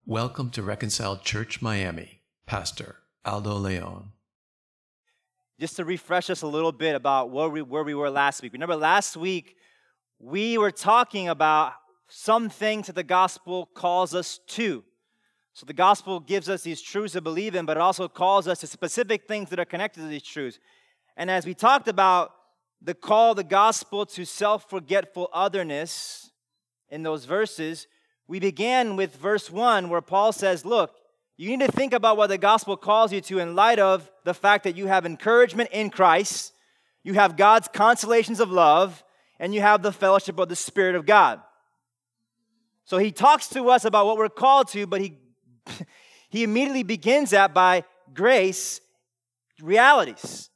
Welcome to Reconciled Church Miami, Pastor Aldo Leon. Just to refresh us a little bit about where we were last week. Remember last week, we were talking about some things that the gospel calls us to. So the gospel gives us these truths to believe in, but it also calls us to specific things that are connected to these truths. And as we talked about the call of the gospel to self-forgetful otherness in those verses, we began with verse 1 where Paul says, look, you need to think about what the gospel calls you to in light of the fact that you have encouragement in Christ, you have God's consolations of love, and you have the fellowship of the Spirit of God. So he talks to us about what we're called to, but he immediately begins that by grace realities.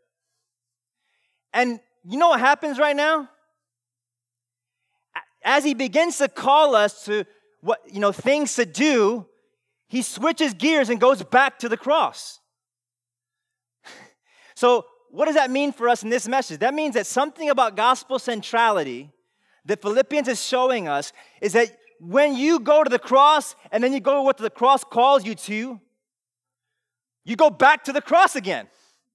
And you know what happens right now? As he begins to call us to things to do, he switches gears and goes back to the cross. So what does that mean for us in this message? That means that something about gospel centrality that Philippians is showing us is that when you go to the cross and then you go to what the cross calls you to, you go back to the cross again.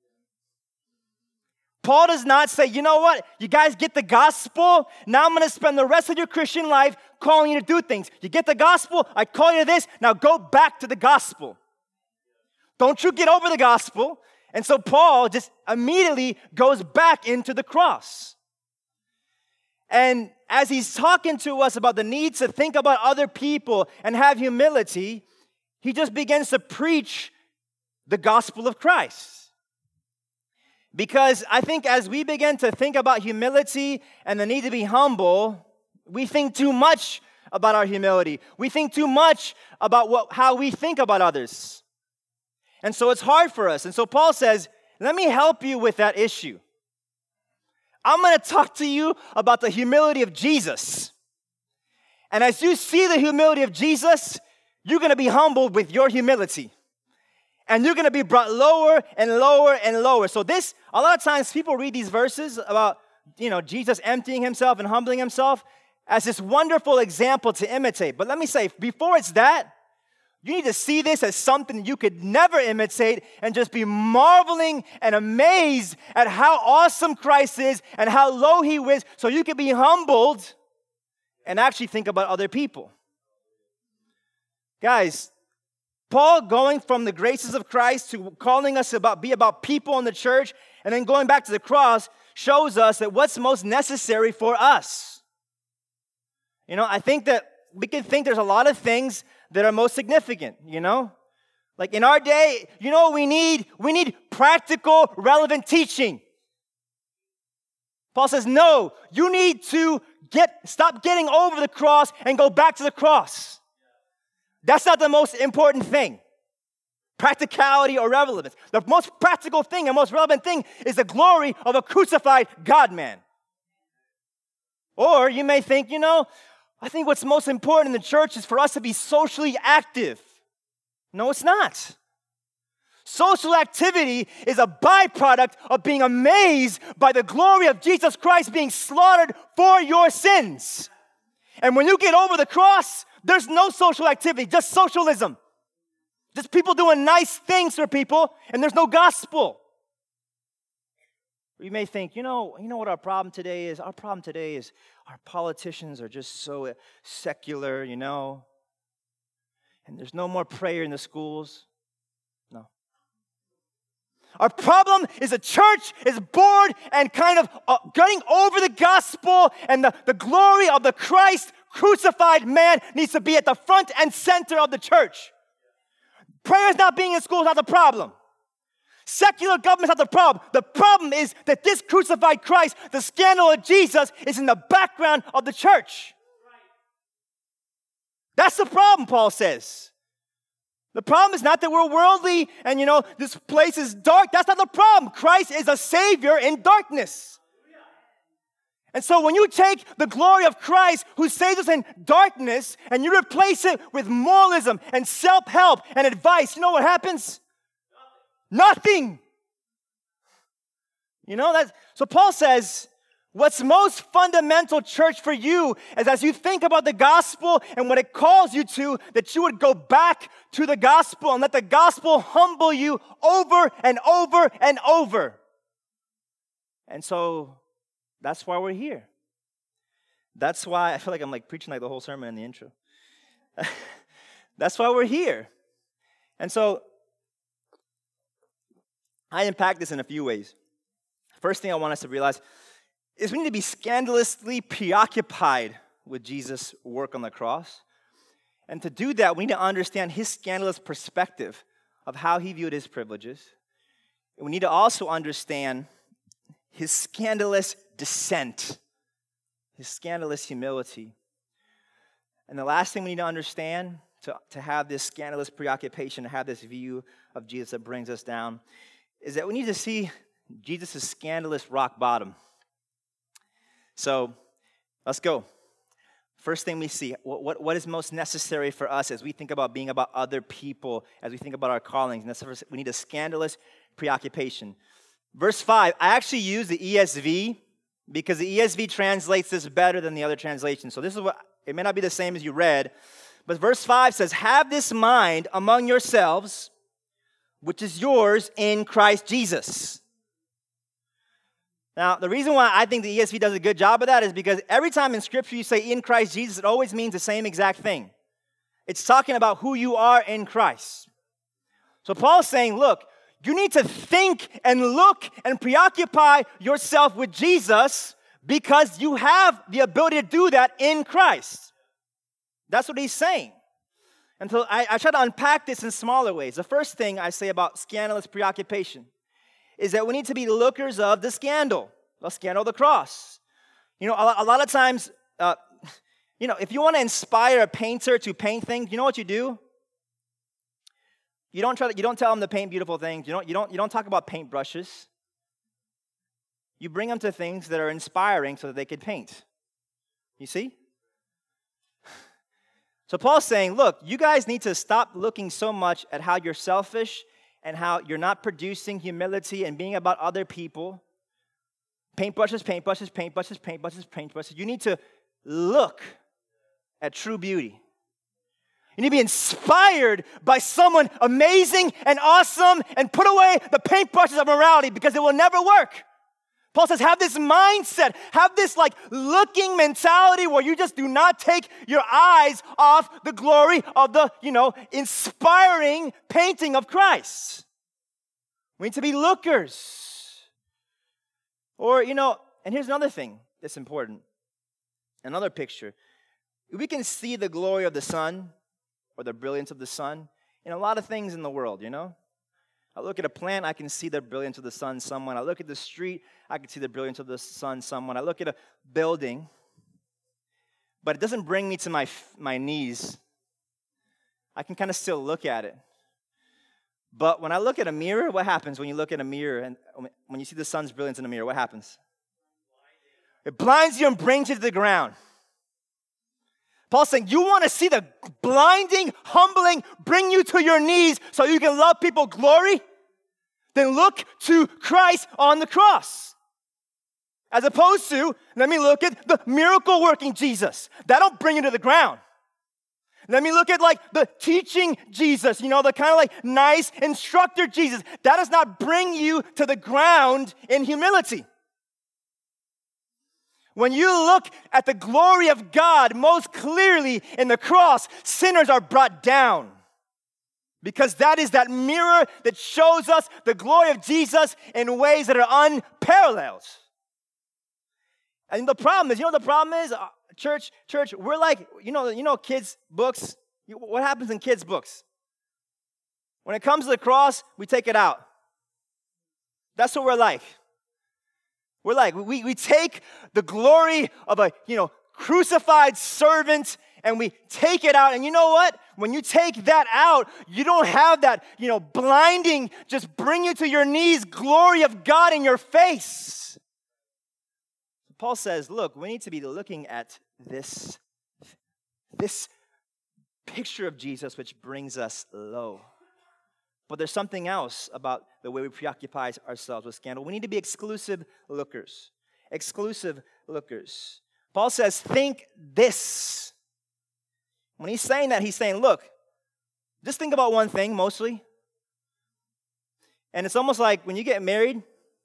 Paul does not say, you know what, you guys get the gospel, now I'm going to spend the rest of your Christian life calling you to do things. You get the gospel, I call you to this, now go back to the gospel. Don't you get over the gospel. And so Paul just immediately goes back into the cross. And as he's talking to us about the need to think about other people and have humility, he just begins to preach the gospel of Christ. Because I think as we begin to think about humility and the need to be humble, we think too much about our humility. We think too much about how we think about others. And so it's hard for us. And so Paul says, let me help you with that issue. I'm going to talk to you about the humility of Jesus. And as you see the humility of Jesus, you're going to be humbled with your humility. And you're going to be brought lower and lower and lower. So a lot of times people read these verses about, Jesus emptying himself and humbling himself as this wonderful example to imitate. But let me say, before it's that, you need to see this as something you could never imitate and just be marveling and amazed at how awesome Christ is and how low he is, so you can be humbled and actually think about other people. Guys, Paul going from the graces of Christ to calling us be about people in the church and then going back to the cross shows us that what's most necessary for us. I think that we can think there's a lot of things that are most significant, Like in our day, what we need? We need practical, relevant teaching. Paul says, no, you need to stop getting over the cross and go back to the cross. That's not the most important thing. Practicality or relevance. The most practical thing and most relevant thing is the glory of a crucified God-man. Or you may think, I think what's most important in the church is for us to be socially active. No, it's not. Social activity is a byproduct of being amazed by the glory of Jesus Christ being slaughtered for your sins. And when you get over the cross, there's no social activity, just socialism. Just people doing nice things for people, and there's no gospel. You may think, you know what our problem today is? Our problem today is our politicians are just so secular, and there's no more prayer in the schools. No. Our problem is the church is bored and kind of getting over the gospel, and the glory of the Christ crucified man needs to be at the front and center of the church. Prayer is not being in school is not the problem. Secular government is not the problem. The problem is that this crucified Christ, the scandal of Jesus, is in the background of the church. That's the problem, Paul says. The problem is not that we're worldly and, this place is dark. That's not the problem. Christ is a savior in darkness. And so when you take the glory of Christ who saves us in darkness and you replace it with moralism and self-help and advice, you know what happens? Nothing. So Paul says, What's most fundamental, church, for you is as you think about the gospel and what it calls you to, that you would go back to the gospel and let the gospel humble you over and over and over. And so that's why we're here. That's why I feel like I'm like preaching like the whole sermon in the intro. That's why we're here. And so I unpack this in a few ways. First thing I want us to realize is we need to be scandalously preoccupied with Jesus' work on the cross. And to do that, we need to understand his scandalous perspective of how he viewed his privileges. And we need to also understand his scandalous descent, his scandalous humility. And the last thing we need to understand, to have this scandalous preoccupation, to have this view of Jesus that brings us down, is that we need to see Jesus' scandalous rock bottom. So, let's go. First thing we see, what is most necessary for us as we think about being about other people, as we think about our callings? And we need a scandalous preoccupation. Verse 5, I actually use the ESV because the ESV translates this better than the other translations. So this is what, it may not be the same as you read, but verse 5 says, have this mind among yourselves, which is yours in Christ Jesus. Now, the reason why I think the ESV does a good job of that is because every time in Scripture you say in Christ Jesus, it always means the same exact thing. It's talking about who you are in Christ. So Paul's saying, look, you need to think and look and preoccupy yourself with Jesus because you have the ability to do that in Christ. That's what he's saying. And so I try to unpack this in smaller ways. The first thing I say about scandalous preoccupation is that we need to be lookers of the scandal of the cross. You know, a lot of times, if you want to inspire a painter to paint things, you know what you do? You don't tell them to paint beautiful things. You don't talk about paintbrushes. You bring them to things that are inspiring so that they could paint. You see? So Paul's saying, look, you guys need to stop looking so much at how you're selfish and how you're not producing humility and being about other people. Paintbrushes, paintbrushes, paintbrushes, paintbrushes, paintbrushes. You need to look at true beauty. You need to be inspired by someone amazing and awesome and put away the paintbrushes of morality because it will never work. Paul says, have this mindset, have this looking mentality where you just do not take your eyes off the glory of the, inspiring painting of Christ. We need to be lookers. Or, and here's another thing that's important. Another picture. We can see the glory of the sun or the brilliance of the sun in a lot of things in the world, I look at a plant, I can see the brilliance of the sun somewhat. I look at the street, I can see the brilliance of the sun somewhat. I look at a building, but it doesn't bring me to my knees. I can kind of still look at it. But when I look at a mirror, what happens when you look at a mirror and when you see the sun's brilliance in the mirror, what happens? It blinds you and brings you to the ground. Paul's saying, you want to see the blinding, humbling, bring you to your knees so you can love people glory? Then look to Christ on the cross. As opposed to, let me look at the miracle-working Jesus. That'll bring you to the ground. Let me look at the teaching Jesus, the kind of nice instructor Jesus. That does not bring you to the ground in humility. When you look at the glory of God most clearly in the cross, sinners are brought down. Because that is that mirror that shows us the glory of Jesus in ways that are unparalleled. And the problem is, church, we're like, kids' books. What happens in kids' books? When it comes to the cross, we take it out. That's what we're like. We're like, we take the glory of a, crucified servant and we take it out. And you know what? When you take that out, you don't have that, blinding, just bring you to your knees, glory of God in your face. Paul says, look, we need to be looking at this picture of Jesus which brings us low. But there's something else about the way we preoccupy ourselves with scandal. We need to be exclusive lookers. exclusive lookers. Paul says, think this. When he's saying that, he's saying, look, just think about one thing mostly. And it's almost like when you get married,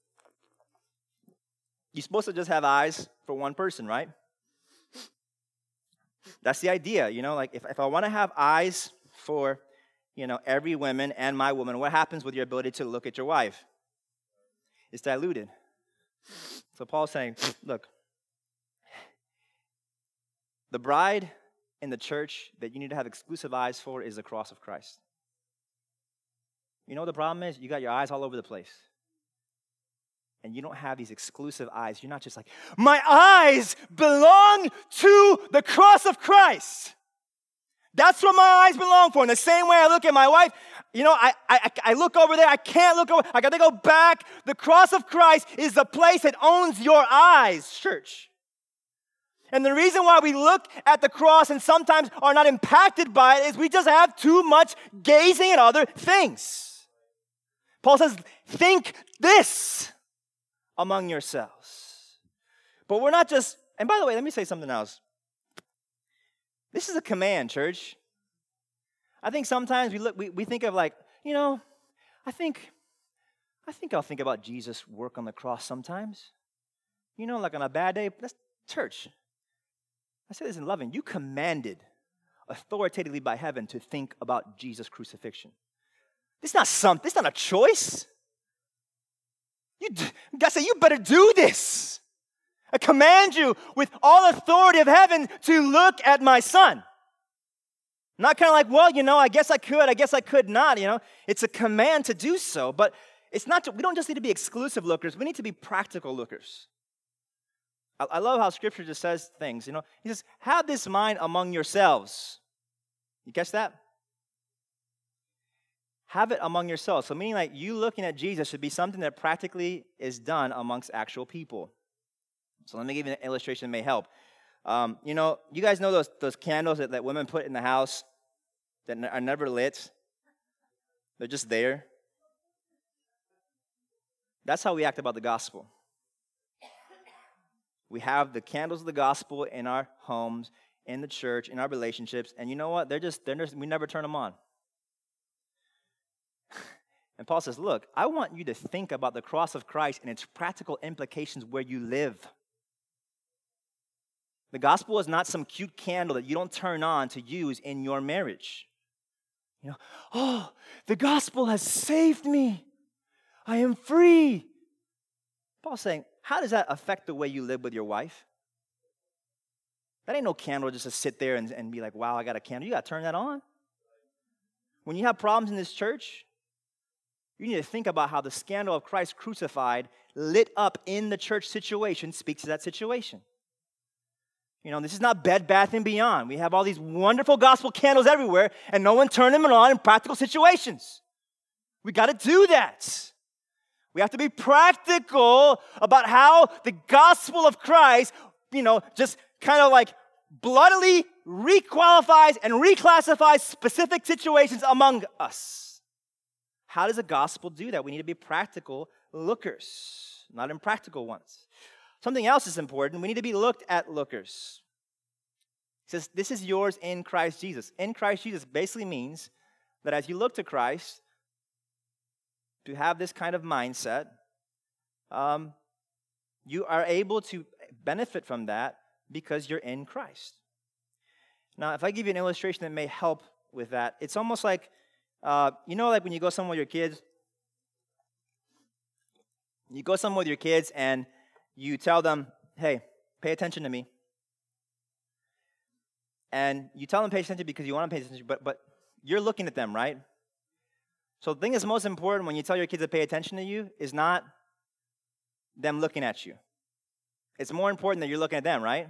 you're supposed to just have eyes for one person, right? That's the idea, like if I want to have eyes for, every woman and my woman, what happens with your ability to look at your wife? It's diluted. So Paul's saying, look, the bride in the church that you need to have exclusive eyes for is the cross of Christ. You know what the problem is? You got your eyes all over the place. And you don't have these exclusive eyes. You're not just like, my eyes belong to the cross of Christ. That's what my eyes belong for. In the same way I look at my wife, I look over there. I can't look over. I got to go back. The cross of Christ is the place that owns your eyes, church. And the reason why we look at the cross and sometimes are not impacted by it is we just have too much gazing at other things. Paul says, think this among yourselves. But we're not just, and by the way, let me say something else. This is a command, church. I think sometimes we think of like, I think I'll think about Jesus' work on the cross sometimes. Like on a bad day, that's church. I say this in loving. You commanded authoritatively by heaven to think about Jesus' crucifixion. This is not a choice. God said, you better do this. I command you with all authority of heaven to look at my son. Not kind of like, well, I guess I could not, It's a command to do so, but it's not. We don't just need to be exclusive lookers. We need to be practical lookers. I love how Scripture just says things, He says, have this mind among yourselves. You catch that? Have it among yourselves. So meaning like you looking at Jesus should be something that practically is done amongst actual people. So let me give you an illustration that may help. You guys know those candles that women put in the house that are never lit? They're just there. That's how we act about the gospel. We have the candles of the gospel in our homes, in the church, in our relationships, and you know what? We never turn them on. And Paul says, look, I want you to think about the cross of Christ and its practical implications where you live. The gospel is not some cute candle that you don't turn on to use in your marriage. The gospel has saved me. I am free. Paul's saying, how does that affect the way you live with your wife? That ain't no candle just to sit there and be like, wow, I got a candle. You got to turn that on. When you have problems in this church, you need to think about how the scandal of Christ crucified, lit up in the church situation, speaks to that situation. This is not Bed Bath & Beyond. We have all these wonderful gospel candles everywhere, and no one turning them on in practical situations. We got to do that. We have to be practical about how the gospel of Christ, just kind of like bloodily requalifies and reclassifies specific situations among us. How does the gospel do that? We need to be practical lookers, not impractical ones. Something else is important. We need to be looked at lookers. It says, this is yours in Christ Jesus. In Christ Jesus basically means that as you look to Christ, to have this kind of mindset, you are able to benefit from that because you're in Christ. Now, if I give you an illustration that may help with that, it's almost like, like when you go somewhere with your kids, and you tell them, hey, pay attention to me. And you tell them pay attention because you want to pay attention, but you're looking at them, right? So the thing that's most important when you tell your kids to pay attention to you is not them looking at you. It's more important that you're looking at them, right?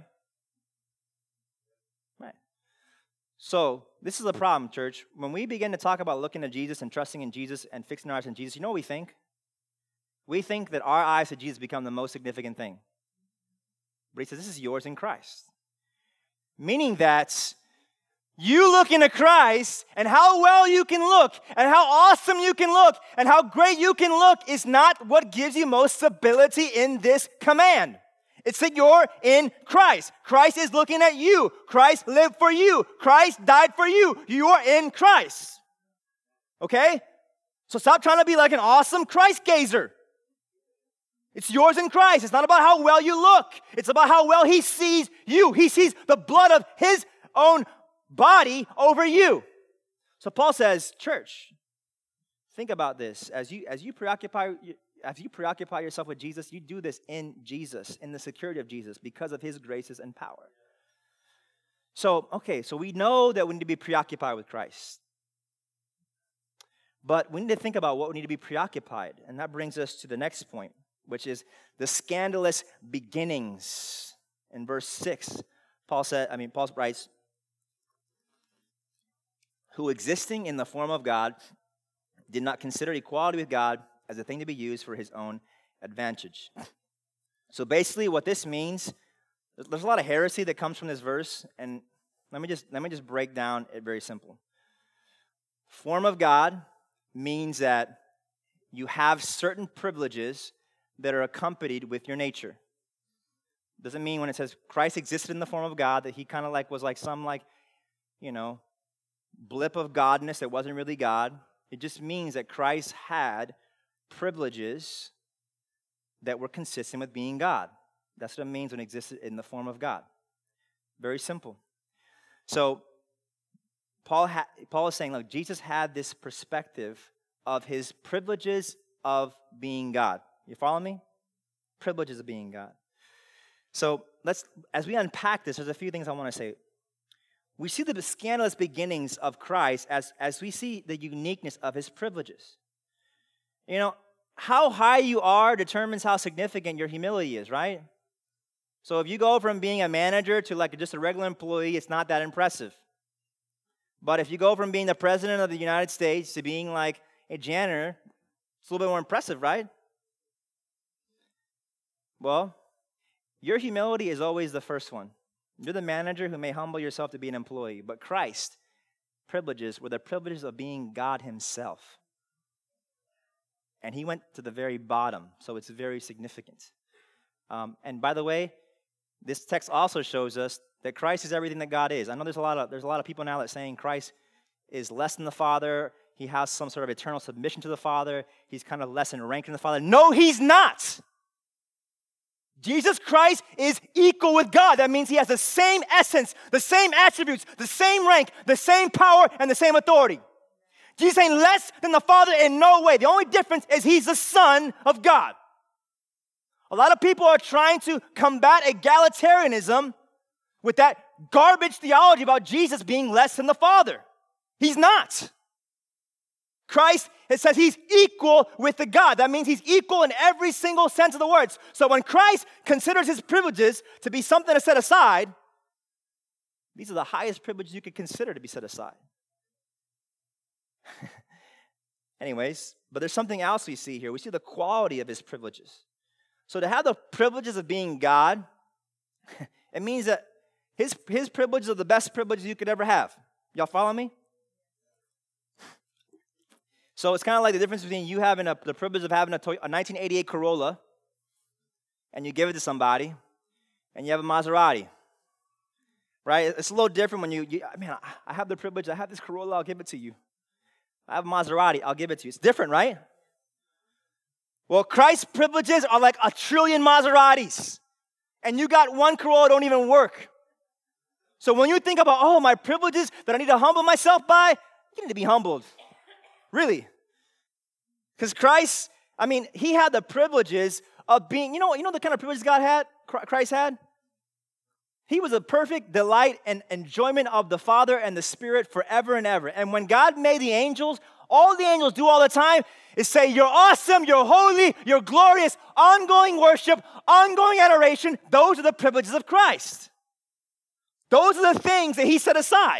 Right. So this is the problem, church. When we begin to talk about looking at Jesus and trusting in Jesus and fixing our eyes on Jesus, you know what we think? We think that our eyes to Jesus become the most significant thing. But he says, this is yours in Christ. Meaning that you look into Christ and how well you can look and how awesome you can look and how great you can look is not what gives you most stability in this command. It's that you're in Christ. Christ is looking at you. Christ lived for you. Christ died for you. You are in Christ. Okay? So stop trying to be like an awesome Christ gazer. It's yours in Christ. It's not about how well you look. It's about how well he sees you. He sees the blood of his own body over you. So Paul says, church, think about this. As you preoccupy yourself with Jesus, you do this in Jesus, in the security of Jesus, because of his graces and power. So we know that we need to be preoccupied with Christ. But we need to think about what we need to be preoccupied. And that brings us to the next point, which is the scandalous beginnings. In verse 6, Paul writes, who existing in the form of God did not consider equality with God as a thing to be used for his own advantage. So basically what this means, there's a lot of heresy that comes from this verse, and let me just break down it very simple. Form of God means that you have certain privileges that are accompanied with your nature. Doesn't mean when it says Christ existed in the form of God that he kind of was like some blip of godness that wasn't really God. It just means that Christ had privileges that were consistent with being God. That's what it means when it existed in the form of God. Very simple. So Paul is saying, look, Jesus had this perspective of his privileges of being God. You follow me? Privileges of being God. So as we unpack this, there's a few things I want to say. We see the scandalous beginnings of Christ as we see the uniqueness of his privileges. How high you are determines how significant your humility is, right? So if you go from being a manager to just a regular employee, it's not that impressive. But if you go from being the president of the United States to being like a janitor, it's a little bit more impressive, right? Well, your humility is always the first one. You're the manager who may humble yourself to be an employee, but Christ's privileges were the privileges of being God himself. And he went to the very bottom, so it's very significant. And by the way, this text also shows us that Christ is everything that God is. I know there's a lot of people now that are saying Christ is less than the Father. He has some sort of eternal submission to the Father. He's kind of less in rank than the Father. No, he's not. Jesus Christ is equal with God. That means he has the same essence, the same attributes, the same rank, the same power, and the same authority. Jesus ain't less than the Father in no way. The only difference is he's the Son of God. A lot of people are trying to combat egalitarianism with that garbage theology about Jesus being less than the Father. He's not. Christ, it says he's equal with the God. That means he's equal in every single sense of the words. So when Christ considers his privileges to be something to set aside, these are the highest privileges you could consider to be set aside. Anyways, but there's something else we see here. We see the quality of his privileges. So to have the privileges of being God, it means that his privileges are the best privileges you could ever have. Y'all follow me? So it's kind of like the difference between you having the privilege of having a 1988 Corolla, and you give it to somebody, and you have a Maserati, right? It's a little different when I have the privilege, I have this Corolla, I'll give it to you. I have a Maserati, I'll give it to you. It's different, right? Well, Christ's privileges are like 1 trillion Maseratis, and you got one Corolla, don't even work. So when you think about, my privileges that I need to humble myself by, you need to be humbled. Really. Because Christ, he had the privileges of being, you know the kind of privileges Christ had? He was a perfect delight and enjoyment of the Father and the Spirit forever and ever. And when God made the angels, all the angels do all the time is say, you're awesome, you're holy, you're glorious, ongoing worship, ongoing adoration. Those are the privileges of Christ. Those are the things that he set aside.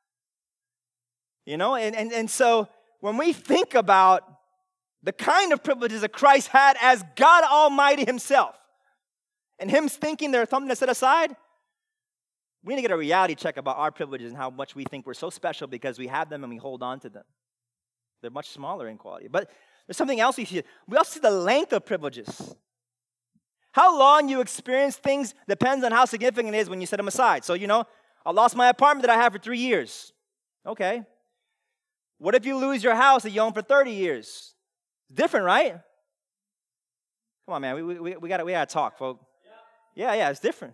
And so when we think about the kind of privileges that Christ had as God Almighty himself, and him thinking they're something to set aside, we need to get a reality check about our privileges and how much we think we're so special because we have them and we hold on to them. They're much smaller in quality. But there's something else we see. We also see the length of privileges. How long you experience things depends on how significant it is when you set them aside. So, I lost my apartment that I had for 3 years. Okay. What if you lose your house that you own for 30 years? Different, right? Come on, man. We gotta talk, folks. Yeah, it's different.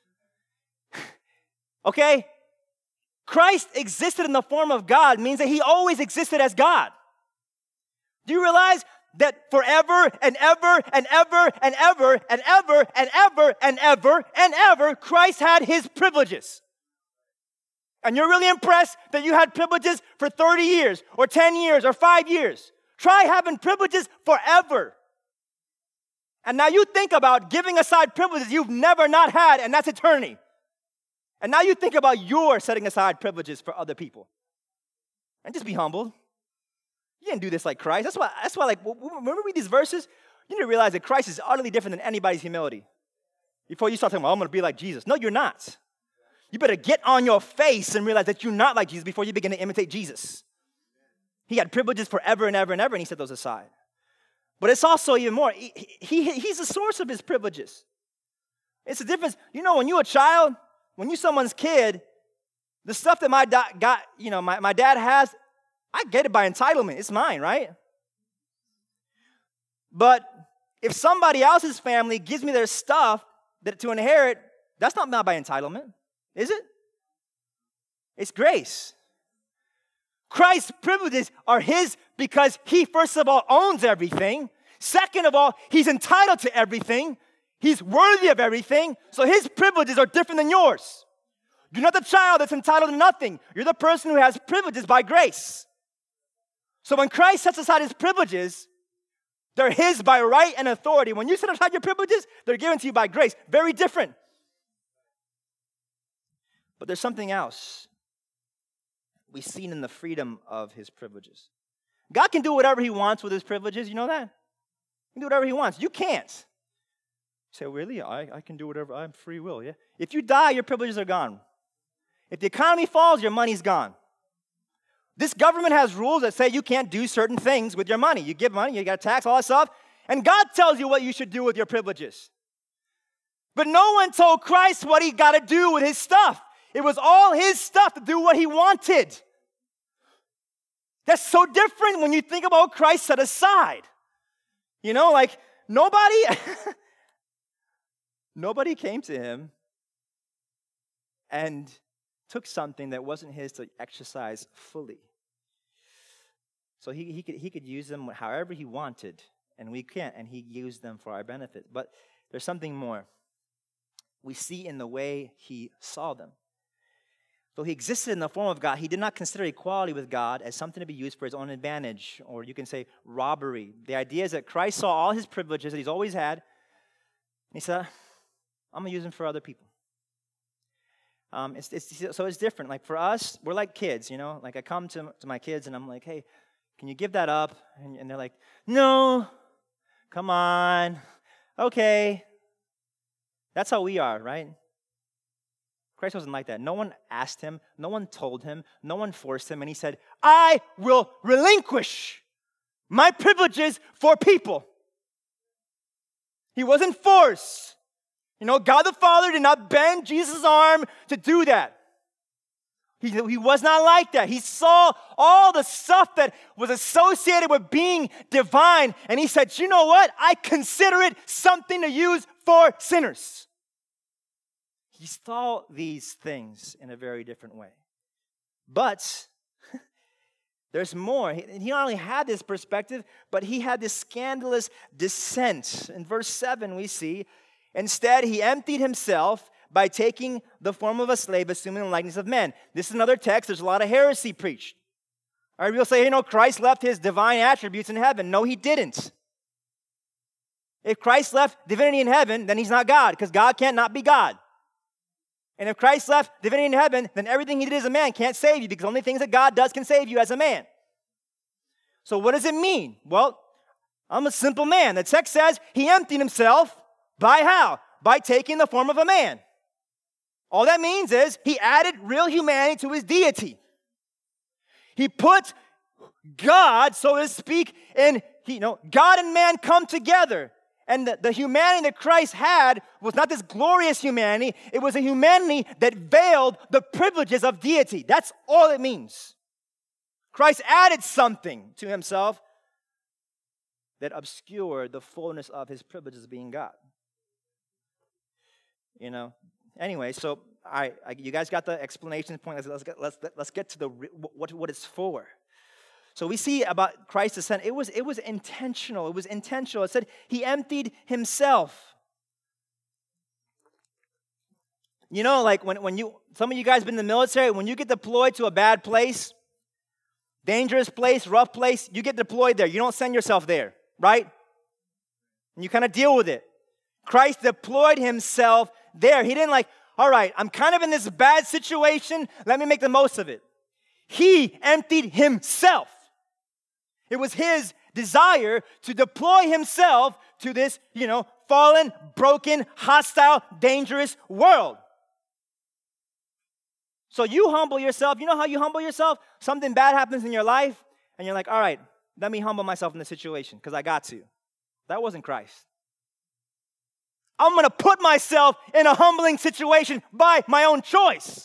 Okay? Christ existed in the form of God means that he always existed as God. Do you realize that forever and ever and ever and ever and ever and ever and ever and ever, Christ had his privileges? And you're really impressed that you had privileges for 30 years or 10 years or 5 years. Try having privileges forever. And now you think about giving aside privileges you've never not had, and that's eternity. And now you think about your setting aside privileges for other people. And just be humbled. You didn't do this like Christ. That's why like, when we read these verses, you need to realize that Christ is utterly different than anybody's humility. Before you start talking, well, I'm going to be like Jesus. No, you're not. You better get on your face and realize that you're not like Jesus before you begin to imitate Jesus. He had privileges forever and ever and ever, and he set those aside. But it's also even more. He's the source of his privileges. It's the difference. When you're a child, when you're someone's kid, the stuff that my dad has, I get it by entitlement. It's mine, right? But if somebody else's family gives me their stuff to inherit, that's not by entitlement, is it? It's grace. Christ's privileges are his because he, first of all, owns everything. Second of all, he's entitled to everything. He's worthy of everything. So his privileges are different than yours. You're not the child that's entitled to nothing. You're the person who has privileges by grace. So when Christ sets aside his privileges, they're his by right and authority. When you set aside your privileges, they're given to you by grace. Very different. But there's something else we've seen in the freedom of his privileges. God can do whatever he wants with his privileges. You know that? He can do whatever he wants. You can't. You say, really? I can do whatever. I have free will, yeah? If you die, your privileges are gone. If the economy falls, your money's gone. This government has rules that say you can't do certain things with your money. You give money, you got to tax, all that stuff, and God tells you what you should do with your privileges. But no one told Christ what he got to do with his stuff. It was all his stuff to do what he wanted. That's so different when you think about Christ set aside. Like nobody came to him and took something that wasn't his to exercise fully. So he could use them however he wanted, and we can't, and he used them for our benefit. But there's something more. We see in the way he saw them. Though he existed in the form of God, he did not consider equality with God as something to be used for his own advantage, or you can say robbery. The idea is that Christ saw all his privileges that he's always had, and he said, I'm going to use them for other people. So it's different. Like for us, we're like kids, Like I come to my kids and I'm like, hey, can you give that up? And they're like, no, come on, okay. That's how we are, right? Christ wasn't like that. No one asked him, no one told him, no one forced him, and he said, I will relinquish my privileges for people. He wasn't forced. God the Father did not bend Jesus' arm to do that. He was not like that. He saw all the stuff that was associated with being divine, and he said, you know what? I consider it something to use for sinners. He saw these things in a very different way. But there's more. He not only had this perspective, but he had this scandalous descent. In verse 7, we see, instead, he emptied himself by taking the form of a slave, assuming the likeness of men. This is another text. There's a lot of heresy preached. All right, people say, Christ left his divine attributes in heaven. No, he didn't. If Christ left divinity in heaven, then he's not God, because God can't not be God. And if Christ left divinity in heaven, then everything he did as a man can't save you, because only things that God does can save you as a man. So what does it mean? Well, I'm a simple man. The text says he emptied himself by how? By taking the form of a man. All that means is he added real humanity to his deity. He put God, so to speak, God and man come together. And the humanity that Christ had was not this glorious humanity. It was a humanity that veiled the privileges of deity. That's all it means. Christ added something to himself that obscured the fullness of his privileges being God. You know? Anyway, so you guys got the explanation point. Let's get to the what it's for. So we see about Christ's ascent. It was intentional. It was intentional. It said he emptied himself. You know, like when some of you guys been in the military, when you get deployed to a bad place, dangerous place, rough place, you get deployed there. You don't send yourself there, right? And you kind of deal with it. Christ deployed himself there. He didn't all right, I'm kind of in this bad situation. Let me make the most of it. He emptied himself. It was his desire to deploy himself to this, fallen, broken, hostile, dangerous world. So you humble yourself. You know how you humble yourself? Something bad happens in your life, and you're like, all right, let me humble myself in the situation because I got to. That wasn't Christ. I'm going to put myself in a humbling situation by my own choice.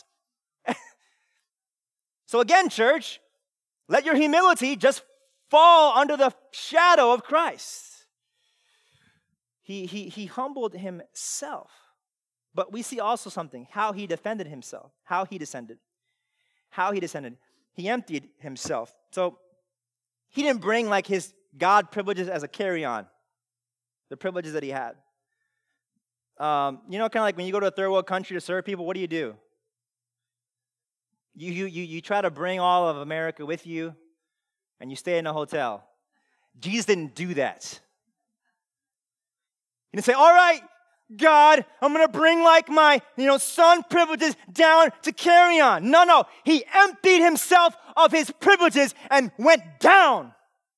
So again, church, let your humility just fall under the shadow of Christ. He humbled himself. But we see also something, how he defended himself, how he descended. He emptied himself. So he didn't bring his God privileges as a carry-on, the privileges that he had. Kind of like when you go to a third world country to serve people, what do? You try to bring all of America with you, and you stay in a hotel. Jesus didn't do that. He didn't say, all right, God, I'm going to bring my, son privileges down to carry on. No. He emptied himself of his privileges and went down.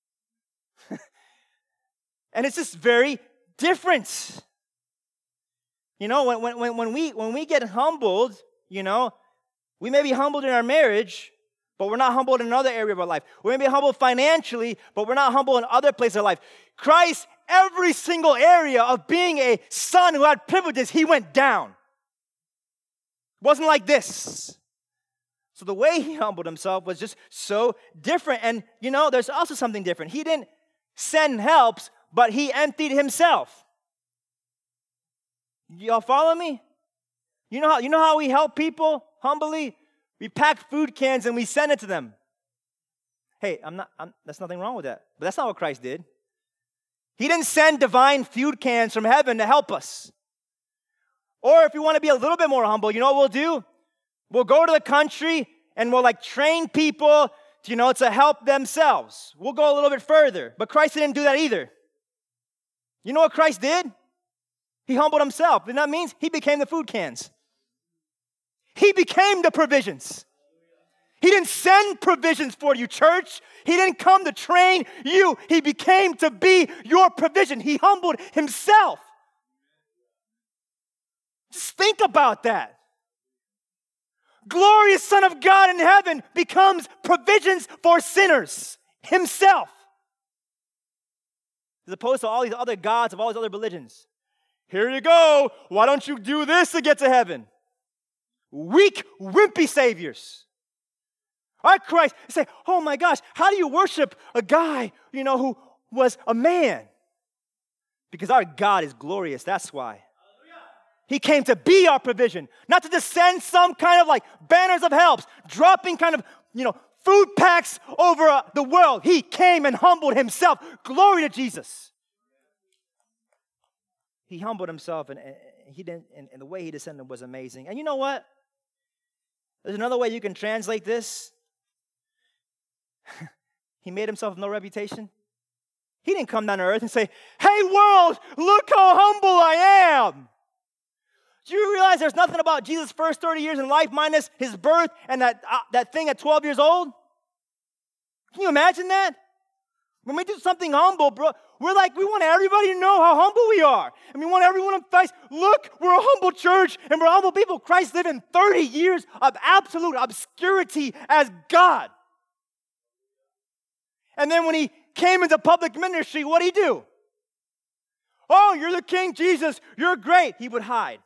And it's just very different. When we get humbled, we may be humbled in our marriage, but we're not humbled in another area of our life. We may be humbled financially, but we're not humbled in other places of life. Christ, every single area of being a son who had privileges, he went down. It wasn't like this. So the way he humbled himself was just so different. And, there's also something different. He didn't send helps, but he emptied himself. Y'all follow me? You know how we help people humbly? We pack food cans and we send it to them. Hey, there's nothing wrong with that. But that's not what Christ did. He didn't send divine food cans from heaven to help us. Or if you want to be a little bit more humble, you know what we'll do? We'll go to the country and we'll train people, to help themselves. We'll go a little bit further. But Christ didn't do that either. You know what Christ did? He humbled himself. And that means he became the food cans. He became the provisions. He didn't send provisions for you, church. He didn't come to train you. He became to be your provision. He humbled himself. Just think about that. Glorious Son of God in heaven becomes provisions for sinners himself. As opposed to all these other gods of all these other religions. Here you go. Why don't you do this to get to heaven? Weak, wimpy saviors. Our Christ, say, oh my gosh, how do you worship a guy, who was a man? Because our God is glorious, that's why. He came to be our provision, not to just send some kind of banners of helps, dropping kind of, food packs over the world. He came and humbled himself. Glory to Jesus. He humbled himself, and he didn't. And the way he descended was amazing. And you know what? There's another way you can translate this. He made himself no reputation. He didn't come down to earth and say, "Hey world, look how humble I am." Do you realize there's nothing about Jesus' first 30 years in life minus his birth and that thing at 12 years old? Can you imagine that? When we do something humble, bro, we want everybody to know how humble we are. And we want everyone to face, look, we're a humble church and we're humble people. Christ lived in 30 years of absolute obscurity as God. And then when he came into public ministry, what did he do? Oh, you're the King Jesus. You're great. He would hide.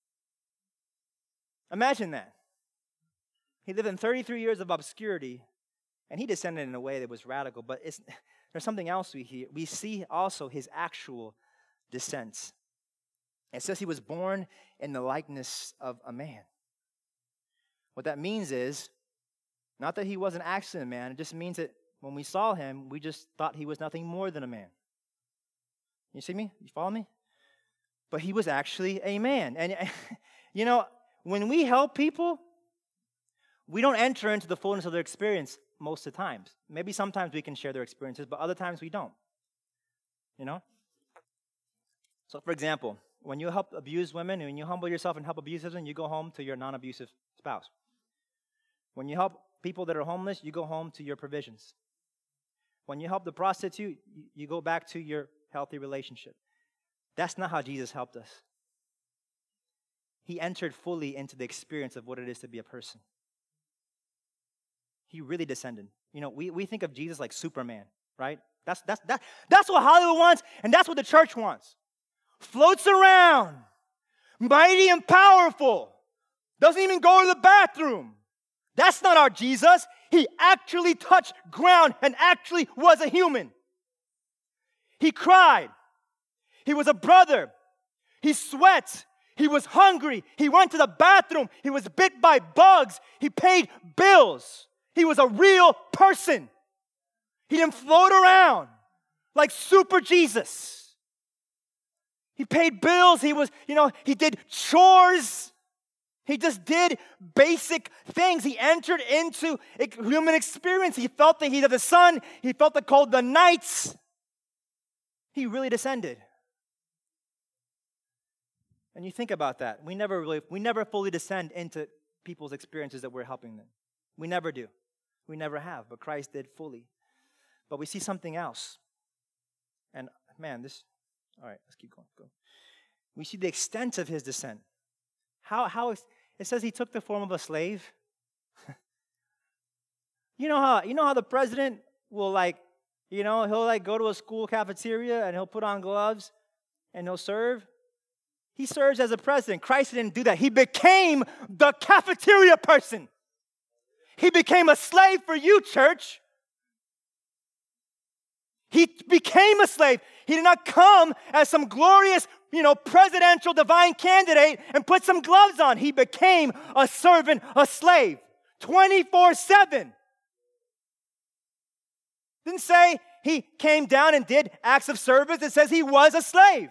Imagine that. He lived in 33 years of obscurity, and he descended in a way that was radical. But there's something else we see also his actual descent. It says he was born in the likeness of a man. What that means is, not that he wasn't actually a man, it just means that when we saw him, we just thought he was nothing more than a man. You see me? You follow me? But he was actually a man. And, you know, when we help people, we don't enter into the fullness of their experience most of the times. Maybe sometimes we can share their experiences, but other times we don't. You know? So, for example, when you help abused women, and when you humble yourself and help abused women, you go home to your non-abusive spouse. When you help people that are homeless, you go home to your provisions. When you help the prostitute, you go back to your healthy relationship. That's not how Jesus helped us. He entered fully into the experience of what it is to be a person. He really descended. You know, we think of Jesus like Superman, right? That's what Hollywood wants, and that's what the church wants. Floats around, mighty and powerful, doesn't even go to the bathroom. That's not our Jesus. He actually touched ground and actually was a human. He cried. He was a brother. He sweat. He was hungry. He went to the bathroom. He was bit by bugs. He paid bills. He was a real person. He didn't float around like super Jesus. He paid bills. He did chores. He just did basic things. He entered into a human experience. He felt the heat of the sun. He felt the cold of the nights. He really descended. And you think about that. We never fully descend into people's experiences that we're helping them. We never do. We never have, but Christ did fully. But we see something else. And man, all right, let's keep going. Go. We see the extent of his descent. How it says he took the form of a slave. You know how the president will he'll go to a school cafeteria and he'll put on gloves and he'll serve. He serves as a president. Christ didn't do that. He became the cafeteria person. He became a slave for you, church. He became a slave. He did not come as some glorious, presidential divine candidate and put some gloves on. He became a servant, a slave, 24/7. Didn't say he came down and did acts of service. It says he was a slave.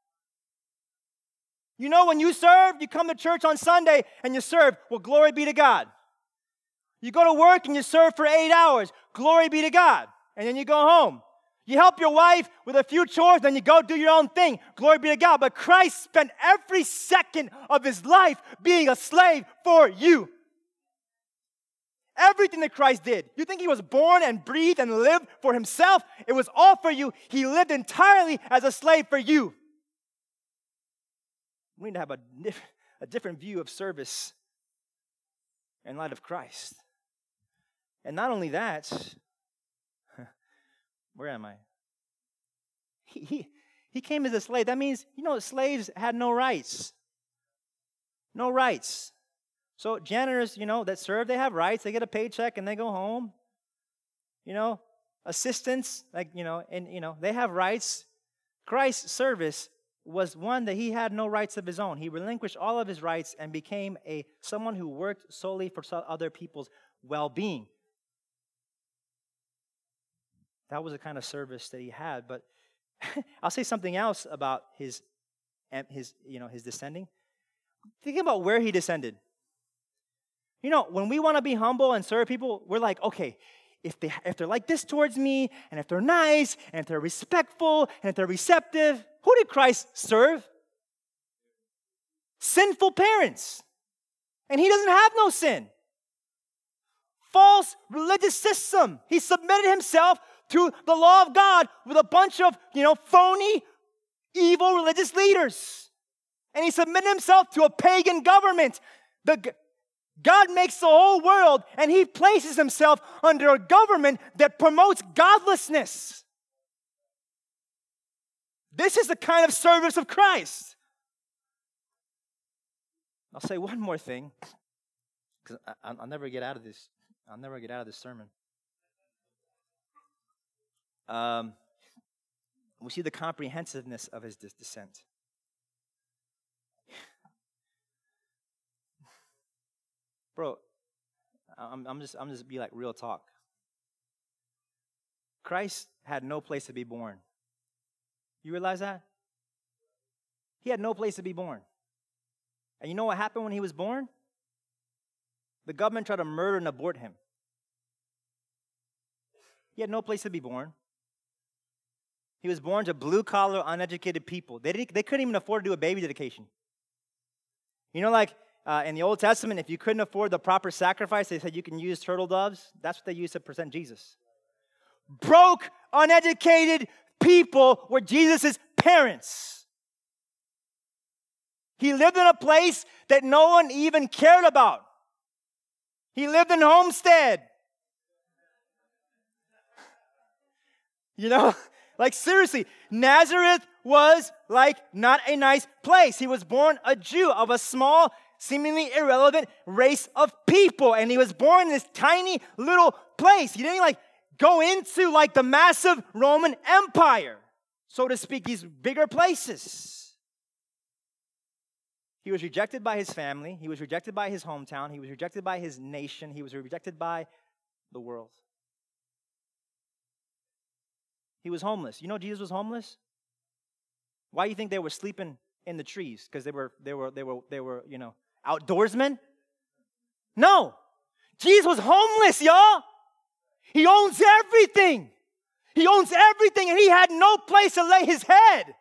You know, when you serve, you come to church on Sunday and you serve. Well, glory be to God. You go to work and you serve for 8 hours. Glory be to God. And then you go home. You help your wife with a few chores, then you go do your own thing. Glory be to God. But Christ spent every second of his life being a slave for you. Everything that Christ did. You think he was born and breathed and lived for himself? It was all for you. He lived entirely as a slave for you. We need to have a different view of service in light of Christ. And not only that, where am I? He came as a slave. That means, slaves had no rights. No rights. So janitors, that serve, they have rights. They get a paycheck and they go home. Assistants, they have rights. Christ's service was one that he had no rights of his own. He relinquished all of his rights and became someone who worked solely for other people's well-being. That was the kind of service that he had. But I'll say something else about his descending. Think about where he descended. When we want to be humble and serve people, we're like, okay, if they're like this towards me, and if they're nice, and if they're respectful, and if they're receptive, who did Christ serve? Sinful parents. And he doesn't have no sin. False religious system. He submitted himself to the law of God with a bunch of, phony, evil religious leaders. And he submitted himself to a pagan government. God makes the whole world, and he places himself under a government that promotes godlessness. This is the kind of service of Christ. I'll say one more thing, because I'll never get out of this. I'll never get out of this sermon. We see the comprehensiveness of his descent. Bro, I'm just be like real talk. Christ had no place to be born. You realize that? He had no place to be born. And you know what happened when he was born? The government tried to murder and abort him. He had no place to be born. He was born to blue-collar, uneducated people. They couldn't even afford to do a baby dedication. You know, like in the Old Testament, if you couldn't afford the proper sacrifice, they said you can use turtle doves. That's what they used to present Jesus. Broke, uneducated people were Jesus' parents. He lived in a place that no one even cared about. He lived in Homestead. You know, like seriously, Nazareth was like not a nice place. He was born a Jew of a small, seemingly irrelevant race of people. And he was born in this tiny little place. He didn't like go into like the massive Roman Empire, so to speak, these bigger places. He was rejected by his family. He was rejected by his hometown. He was rejected by his nation. He was rejected by the world. He was homeless. You know Jesus was homeless? Why do you think they were sleeping in the trees? Because they were, you know, outdoorsmen? No. Jesus was homeless, y'all. He owns everything. He owns everything, and he had no place to lay his head.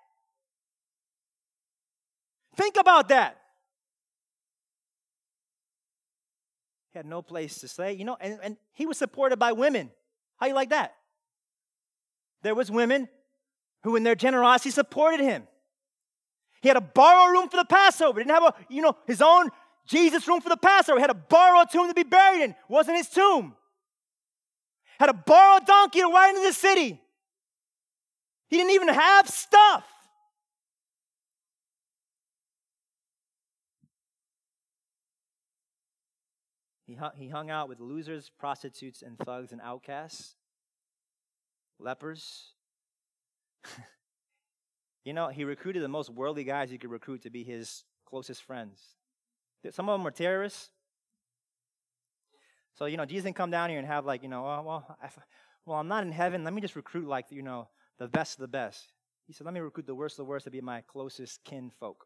Think about that. He had no place to stay, you know, and he was supported by women. How you like that? There was women who in their generosity supported him. He had to borrow a room for the Passover. He didn't have his own Jesus room for the Passover. He had to borrow a tomb to be buried in. It wasn't his tomb. Had to borrow a donkey to ride into the city. He didn't even have stuff. He hung out with losers, prostitutes, and thugs and outcasts, lepers. You know, he recruited the most worldly guys he could recruit to be his closest friends. Some of them were terrorists. So, you know, Jesus didn't come down here and have like, you know, well, I'm not in heaven. Let me just recruit like, you know, the best of the best. He said, let me recruit the worst of the worst to be my closest kinfolk.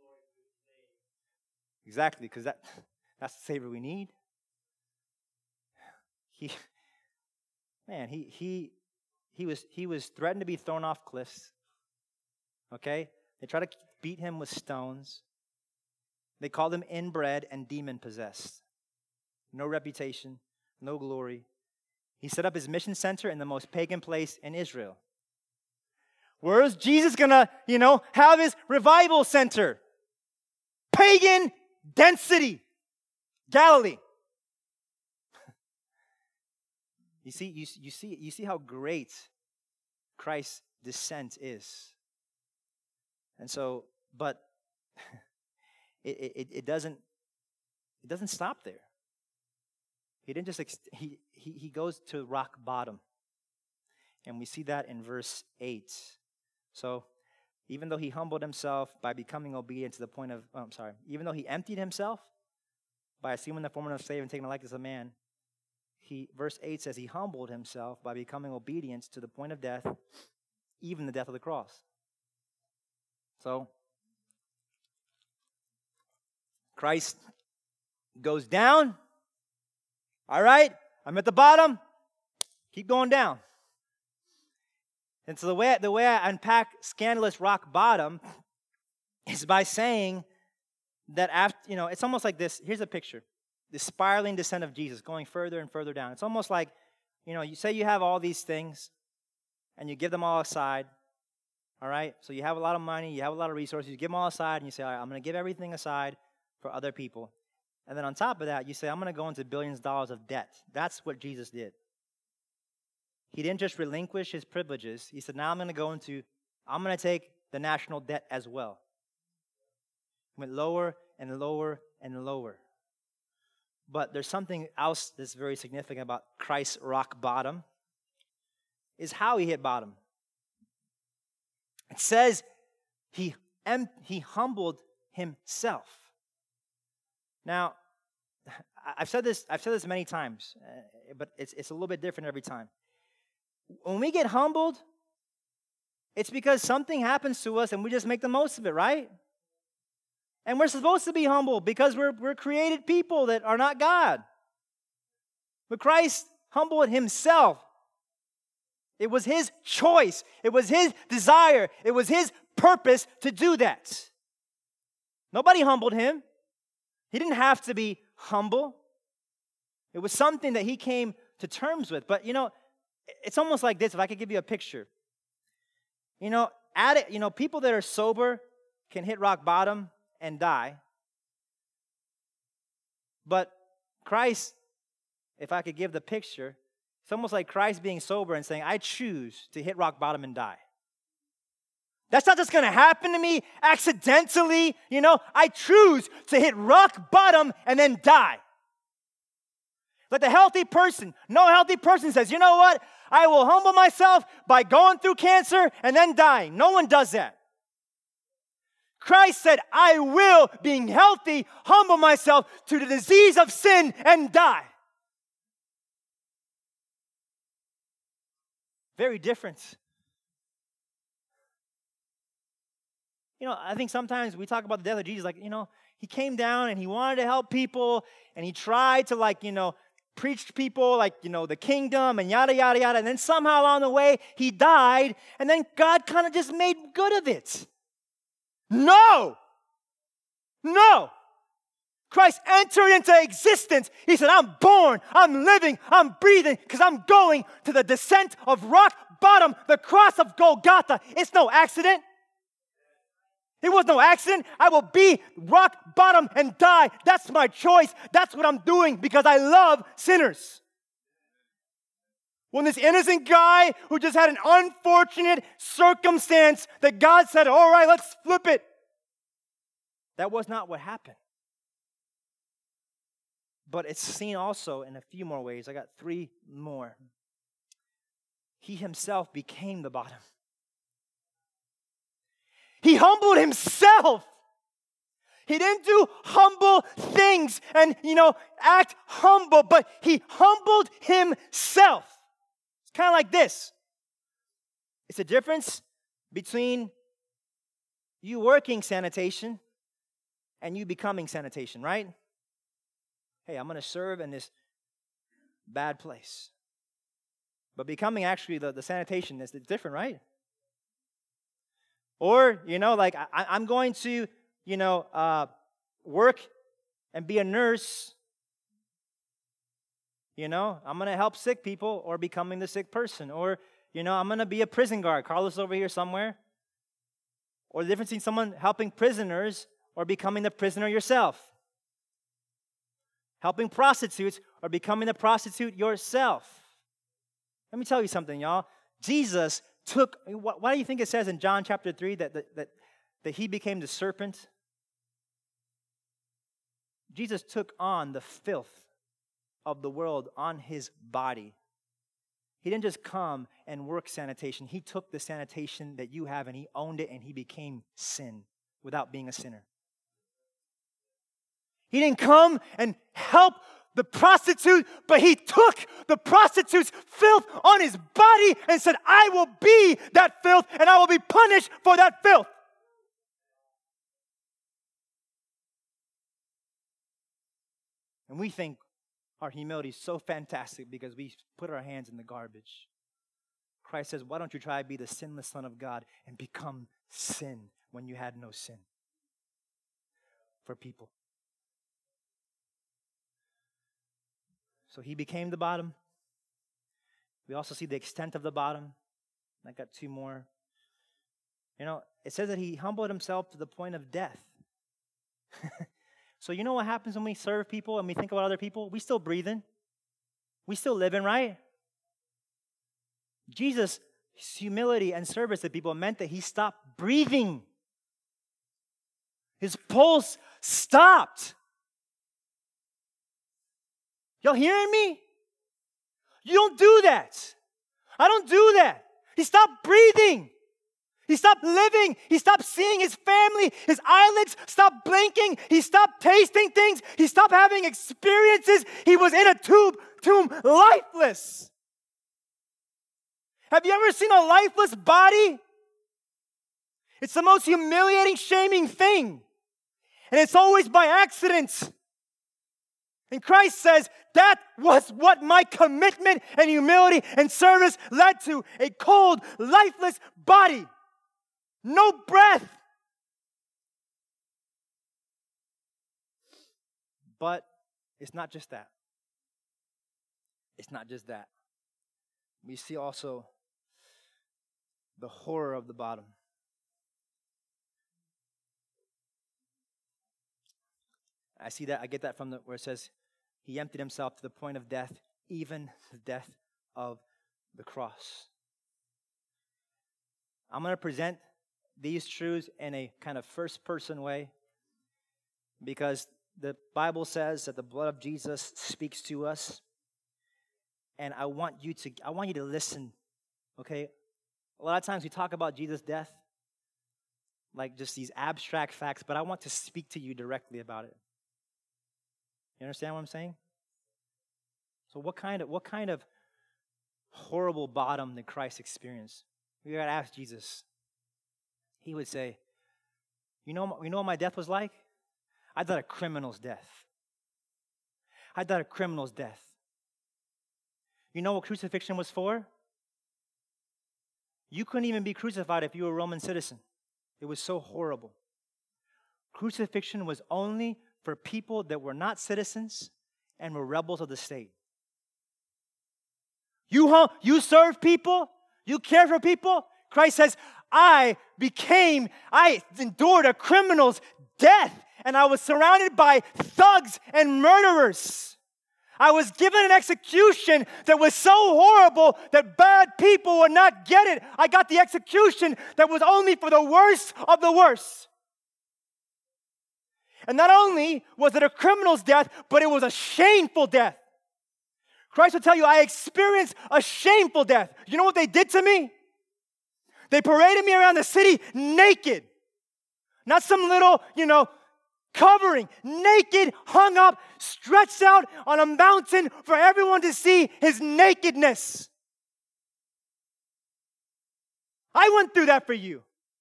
Exactly, because that's the Savior we need. He was threatened to be thrown off cliffs. Okay? They tried to beat him with stones. They called him inbred and demon-possessed. No reputation, no glory. He set up his mission center in the most pagan place in Israel. Where is Jesus gonna, you know, have his revival center? Pagan density. Galilee. You see how great Christ's descent is. And so, but it doesn't stop there. He didn't just he goes to rock bottom. And we see that in verse 8. So, even though he humbled himself by becoming obedient to the point of even though he emptied himself by assuming the form of a slave and taking the likeness of a man, verse 8 says he humbled himself by becoming obedient to the point of death, even the death of the cross. So, Christ goes down. All right, I'm at the bottom. Keep going down. And so the way I unpack scandalous rock bottom is by saying that after, you know, it's almost like this. Here's a picture. The spiraling descent of Jesus going further and further down. It's almost like, you know, you say you have all these things and you give them all aside, all right? So you have a lot of money, you have a lot of resources, you give them all aside and you say, all right, I'm going to give everything aside for other people. And then on top of that, you say, I'm going to go into billions of dollars of debt. That's what Jesus did. He didn't just relinquish his privileges. He said, now I'm going to go into I'm going to take the national debt as well. Went lower and lower and lower. But there's something else that's very significant about Christ's rock bottom, is how he hit bottom. It says he humbled himself. Now, I've said this many times, but it's a little bit different every time. When we get humbled, it's because something happens to us and we just make the most of it, right? And we're supposed to be humble because we're created people that are not God. But Christ humbled himself. It was his choice. It was his desire. It was his purpose to do that. Nobody humbled him. He didn't have to be humble. It was something that he came to terms with. But, it's almost like this, if I could give you a picture. People that are sober can hit rock bottom and die. But Christ, if I could give the picture, it's almost like Christ being sober and saying, I choose to hit rock bottom and die. That's not just going to happen to me accidentally. I choose to hit rock bottom and then die. Like the healthy person, no healthy person says, you know what? I will humble myself by going through cancer and then dying. No one does that. Christ said, I will, being healthy, humble myself to the disease of sin and die. Very different. I think sometimes we talk about the death of Jesus, he came down and he wanted to help people and he tried to preach to people the kingdom and yada, yada, yada. And then somehow along the way, he died and then God kind of just made good of it. No! Christ entered into existence. He said, I'm born, I'm living, I'm breathing because I'm going to the descent of rock bottom, the cross of Golgotha. It's no accident. It was no accident. I will be rock bottom and die. That's my choice. That's what I'm doing because I love sinners. When this innocent guy who just had an unfortunate circumstance that God said, all right, let's flip it. That was not what happened. But it's seen also in a few more ways. I got 3 more. He himself became the bottom. He humbled himself. He didn't do humble things and, act humble, but he humbled himself. It's kind of like this. It's a difference between you working sanitation and you becoming sanitation, right? Hey, I'm going to serve in this bad place. But becoming actually the sanitation is different, right? Or, I'm going to, work and be a nurse. I'm going to help sick people or becoming the sick person. Or, I'm going to be a prison guard. Carlos over here somewhere. Or the difference between someone helping prisoners or becoming the prisoner yourself. Helping prostitutes or becoming the prostitute yourself. Let me tell you something, y'all. Jesus took, why do you think it says in John chapter 3 that he became the serpent? Jesus took on the filth of the world on his body. He didn't just come and work sanitation. He took the sanitation that you have and he owned it and he became sin without being a sinner. He didn't come and help the prostitute, but he took the prostitute's filth on his body and said, I will be that filth and I will be punished for that filth. And we think our humility is so fantastic because we put our hands in the garbage. Christ says, why don't you try to be the sinless Son of God and become sin when you had no sin for people? So he became the bottom. We also see the extent of the bottom. I got 2 more. It says that he humbled himself to the point of death. So you know what happens when we serve people and we think about other people? We still breathing. We still living, right? Jesus His humility and service to people meant that he stopped breathing. His pulse stopped. Y'all hearing me? You don't do that. I don't do that. He stopped breathing. He stopped living. He stopped seeing his family. His eyelids stopped blinking. He stopped tasting things. He stopped having experiences. He was in a tomb, lifeless. Have you ever seen a lifeless body? It's the most humiliating, shaming thing. And it's always by accident. And Christ says, that was what my commitment and humility and service led to. A cold, lifeless body. No breath. But it's not just that. It's not just that. We see also the horror of the bottom. I see that, I get that from where it says, he emptied himself to the point of death, even the death of the cross. I'm going to present these truths in a kind of first-person way because the Bible says that the blood of Jesus speaks to us, and I want you to listen, okay? A lot of times we talk about Jesus' death like just these abstract facts, but I want to speak to you directly about it. You understand what I'm saying? So what kind of horrible bottom did Christ experience? We got to ask Jesus. He would say, you know what my death was like? I died a criminal's death. I died a criminal's death. You know what crucifixion was for? You couldn't even be crucified if you were a Roman citizen. It was so horrible. Crucifixion was only for people that were not citizens and were rebels of the state. You serve people, you care for people. Christ says, I endured a criminal's death, and I was surrounded by thugs and murderers. I was given an execution that was so horrible that bad people would not get it. I got the execution that was only for the worst of the worst. And not only was it a criminal's death, but it was a shameful death. Christ will tell you, I experienced a shameful death. You know what they did to me? They paraded me around the city naked. Not some little, covering. Naked, hung up, stretched out on a mountain for everyone to see his nakedness. I went through that for you.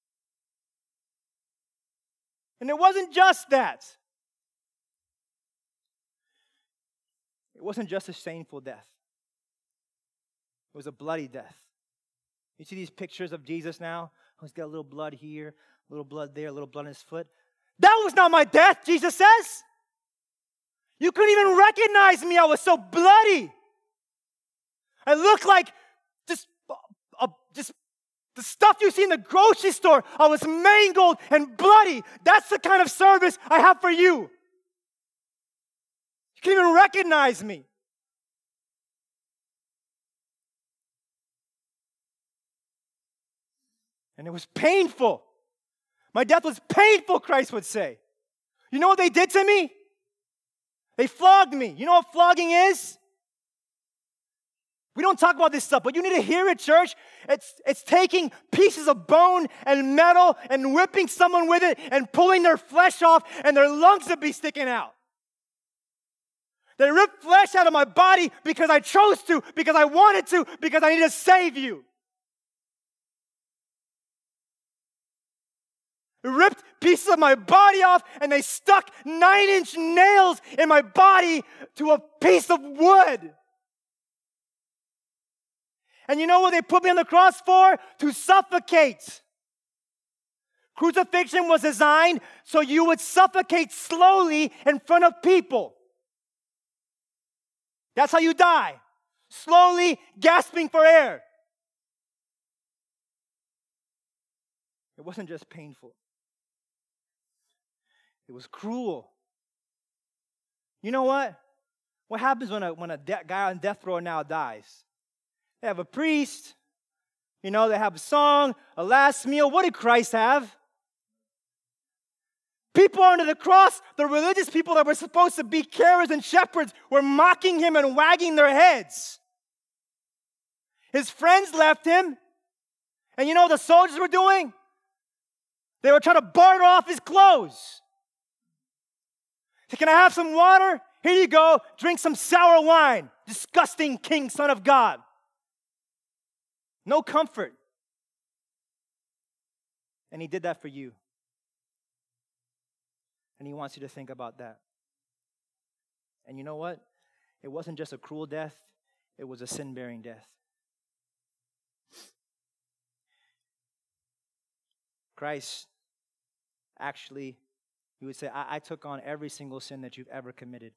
And it wasn't just that. It wasn't just a shameful death. It was a bloody death. You see these pictures of Jesus now? Oh, he's got a little blood here, a little blood there, a little blood on his foot. That was not my death, Jesus says. You couldn't even recognize me. I was so bloody. I looked like just the stuff you see in the grocery store. I was mangled and bloody. That's the kind of service I have for you. You can't even recognize me. And it was painful. My death was painful, Christ would say. You know what they did to me? They flogged me. You know what flogging is? We don't talk about this stuff, but you need to hear it, church. It's taking pieces of bone and metal and whipping someone with it and pulling their flesh off, and their lungs would be sticking out. They ripped flesh out of my body because I chose to, because I wanted to, because I need to save you. They ripped pieces of my body off, and they stuck 9-inch nails in my body to a piece of wood. And you know what they put me on the cross for? To suffocate. Crucifixion was designed so you would suffocate slowly in front of people. That's how you die. Slowly gasping for air. It wasn't just painful. It was cruel. You know what? What happens when a guy on death row now dies? They have a priest. They have a song, a last meal. What did Christ have? People under the cross, the religious people that were supposed to be carers and shepherds, were mocking him and wagging their heads. His friends left him. And you know what the soldiers were doing? They were trying to barter off his clothes. So, can I have some water? Here you go. Drink some sour wine. Disgusting king, son of God. No comfort. And he did that for you. And he wants you to think about that. And you know what? It wasn't just a cruel death. It was a sin-bearing death. Christ, actually, he would say, I took on every single sin that you've ever committed.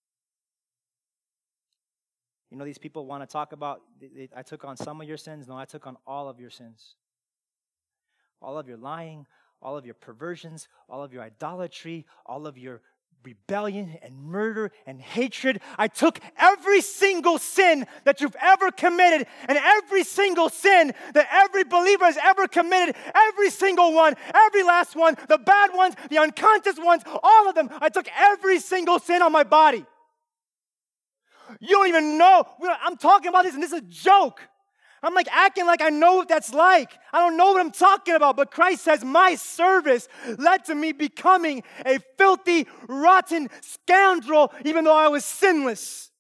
These people want to talk about, I took on some of your sins. No, I took on all of your sins. All of your lying, all of your perversions, all of your idolatry, all of your rebellion and murder and hatred. I took every single sin that you've ever committed and every single sin that every believer has ever committed, every single one, every last one, the bad ones, the unconscious ones, all of them. I took every single sin on my body. You don't even know. I'm talking about this and this is a joke. I'm acting like I know what that's like. I don't know what I'm talking about. But Christ says, my service led to me becoming a filthy, rotten scoundrel, even though I was sinless.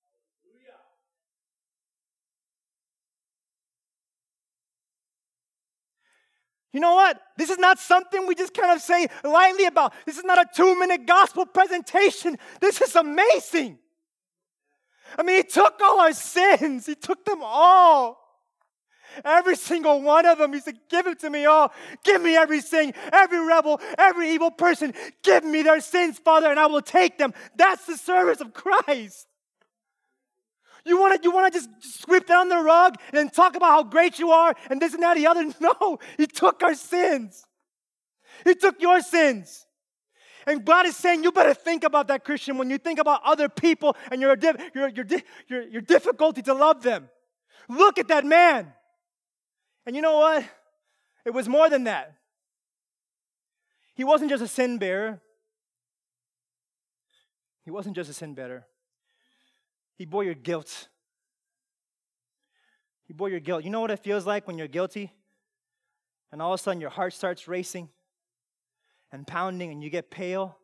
You know what? This is not something we just kind of say lightly about. This is not a 2-minute gospel presentation. This is amazing. He took all our sins. He took them all. Every single one of them. He said, give it to me all. Give me every sin, every rebel, every evil person. Give me their sins, Father, and I will take them. That's the service of Christ. You want to just sweep down the rug and then talk about how great you are and this and that and the other? No, he took our sins. He took your sins. And God is saying, you better think about that, Christian, when you think about other people and your difficulty to love them. Look at that man. And you know what? It was more than that. He wasn't just a sin bearer. He wasn't just a sin bearer. He bore your guilt. He bore your guilt. You know what it feels like when you're guilty? And all of a sudden your heart starts racing and pounding and you get pale?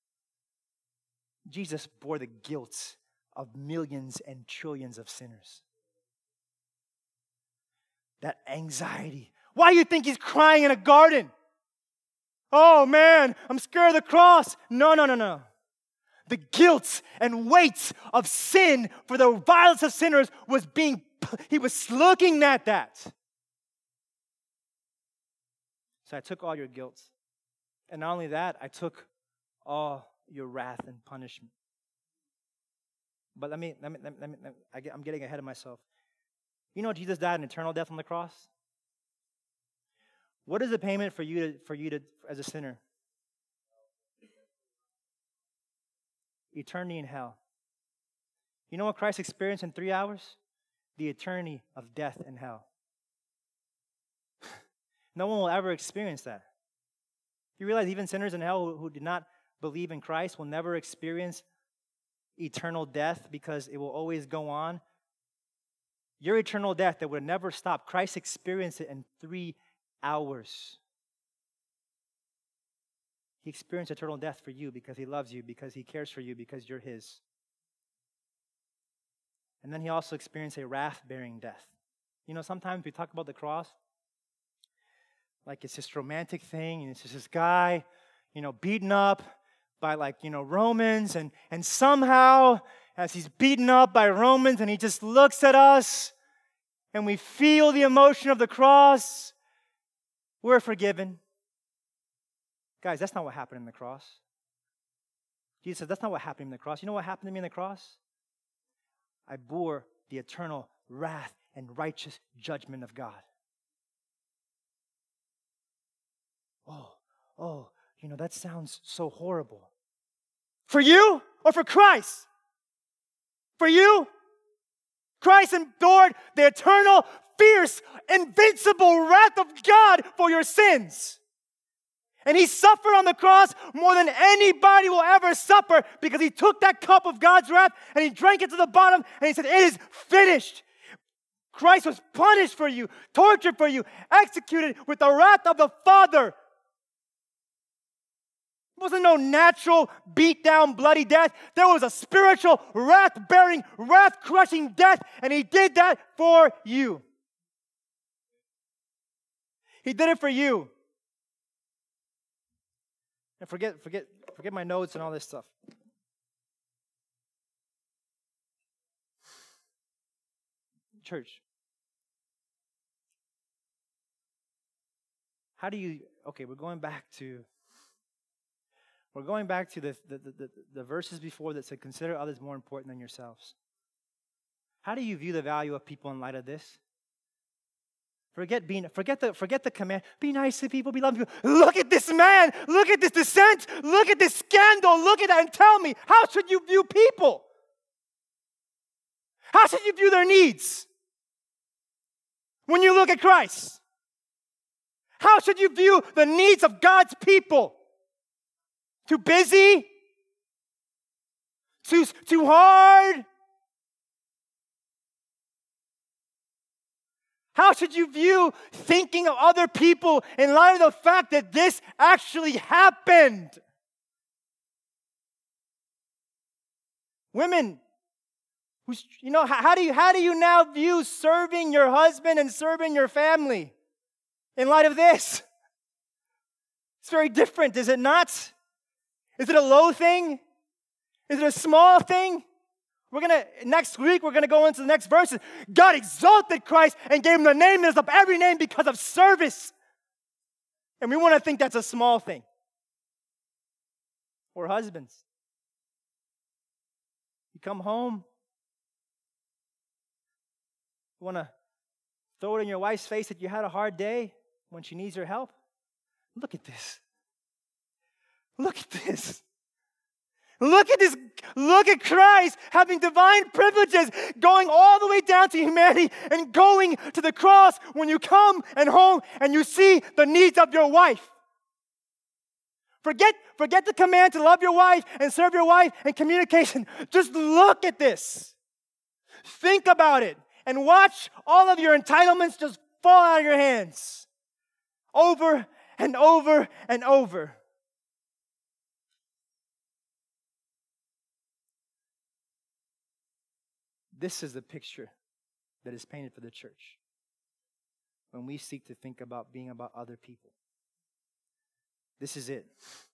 Jesus bore the guilt of millions and trillions of sinners. That anxiety. Why do you think he's crying in a garden? Oh man, I'm scared of the cross. No. The guilt and weight of sin for the violence of sinners he was looking at that. So I took all your guilt. And not only that, I took all your wrath and punishment. But I'm getting ahead of myself. You know Jesus died an eternal death on the cross? What is the payment for you to as a sinner? Eternity in hell. You know what Christ experienced in 3 hours? The eternity of death and hell. No one will ever experience that. You realize even sinners in hell who did not believe in Christ will never experience eternal death because it will always go on. Your eternal death that would never stop, Christ experienced it in 3 hours. He experienced eternal death for you because he loves you, because he cares for you, because you're his. And then he also experienced a wrath-bearing death. You know, sometimes we talk about the cross like it's this romantic thing, and it's just this guy, beaten up by Romans, and somehow as he's beaten up by Romans and he just looks at us and we feel the emotion of the cross, we're forgiven. Guys, that's not what happened in the cross. Jesus says, that's not what happened in the cross. You know what happened to me in the cross? I bore the eternal wrath and righteous judgment of God. That sounds so horrible. For you or for Christ? For you? Christ endured the eternal fierce, invincible wrath of God for your sins. And he suffered on the cross more than anybody will ever suffer because he took that cup of God's wrath and he drank it to the bottom and he said, it is finished. Christ was punished for you, tortured for you, executed with the wrath of the Father. It wasn't no natural, beat-down, bloody death. There was a spiritual, wrath-bearing, wrath-crushing death, and he did that for you. He did it for you. And forget my notes and all this stuff. Church. How do you, okay, we're going back to the verses before that said, consider others more important than yourselves. How do you view the value of people in light of this? Forget the command. Be nice to people, be loving people. Look at this man. Look at this dissent. Look at this scandal. Look at that and tell me, how should you view people? How should you view their needs? When you look at Christ, how should you view the needs of God's people? Too busy? Too hard? How should you view thinking of other people in light of the fact that this actually happened? Women, how do you now view serving your husband and serving your family in light of this? It's very different, is it not? Is it a low thing? Is it a small thing? Next week, we're going to go into the next verses. God exalted Christ and gave him the name that is above every name because of service. And we want to think that's a small thing. Or husbands. You come home. You want to throw it in your wife's face that you had a hard day when she needs your help? Look at this. Look at this. Look at this. Look at Christ having divine privileges, going all the way down to humanity and going to the cross when you come and home and you see the needs of your wife. Forget the command to love your wife and serve your wife and communication. Just look at this. Think about it and watch all of your entitlements just fall out of your hands over and over and over. This is the picture that is painted for the church when we seek to think about being about other people. This is it.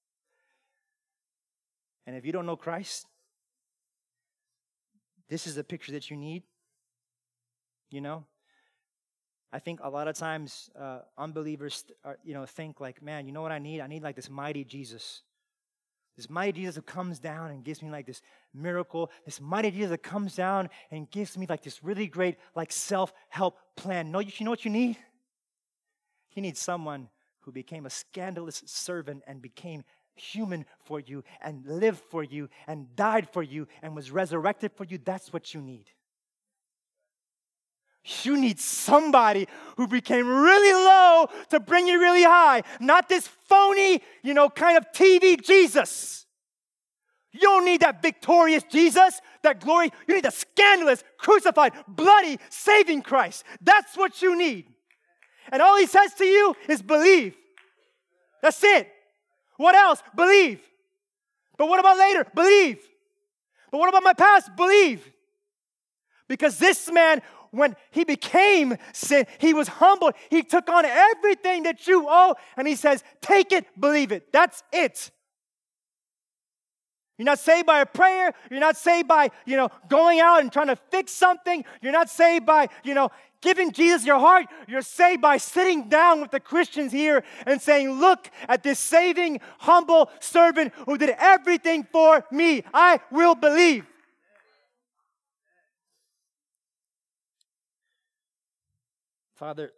And if you don't know Christ, this is the picture that you need. You know? I think a lot of times unbelievers think like, man, you know what I need? I need like this mighty Jesus. This mighty Jesus who comes down and gives me like this miracle. This mighty Jesus that comes down and gives me like this really great like self-help plan. No, you know what you need? You need someone who became a scandalous servant and became human for you and lived for you and died for you and was resurrected for you. That's what you need. You need somebody who became really low to bring you really high. Not this phony, kind of TV Jesus. You don't need that victorious Jesus, that glory. You need the scandalous, crucified, bloody, saving Christ. That's what you need. And all he says to you is believe. That's it. What else? Believe. But what about later? Believe. But what about my past? Believe. Because this man, when he became sin, he was humbled. He took on everything that you owe, and he says, take it, believe it. That's it. You're not saved by a prayer. You're not saved by, going out and trying to fix something. You're not saved by, giving Jesus your heart. You're saved by sitting down with the Christians here and saying, look at this saving, humble servant who did everything for me. I will believe. Father,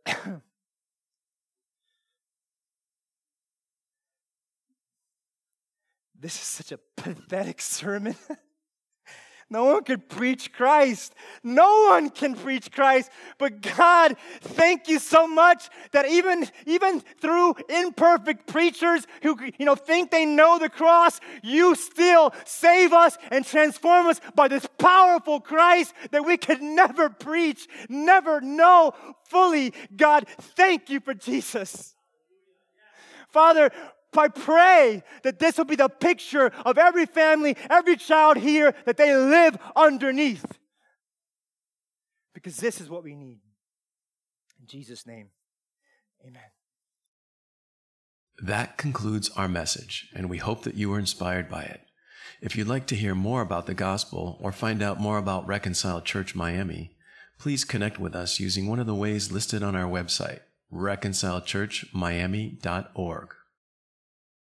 this is such a pathetic sermon. No one could preach Christ. No one can preach Christ. But God, thank you so much that even through imperfect preachers who think they know the cross, you still save us and transform us by this powerful Christ that we could never preach, never know fully. God, thank you for Jesus. Father, I pray that this will be the picture of every family, every child here, that they live underneath. Because this is what we need. In Jesus' name, amen. That concludes our message, and we hope that you were inspired by it. If you'd like to hear more about the gospel or find out more about Reconciled Church Miami, please connect with us using one of the ways listed on our website, reconciledchurchmiami.org.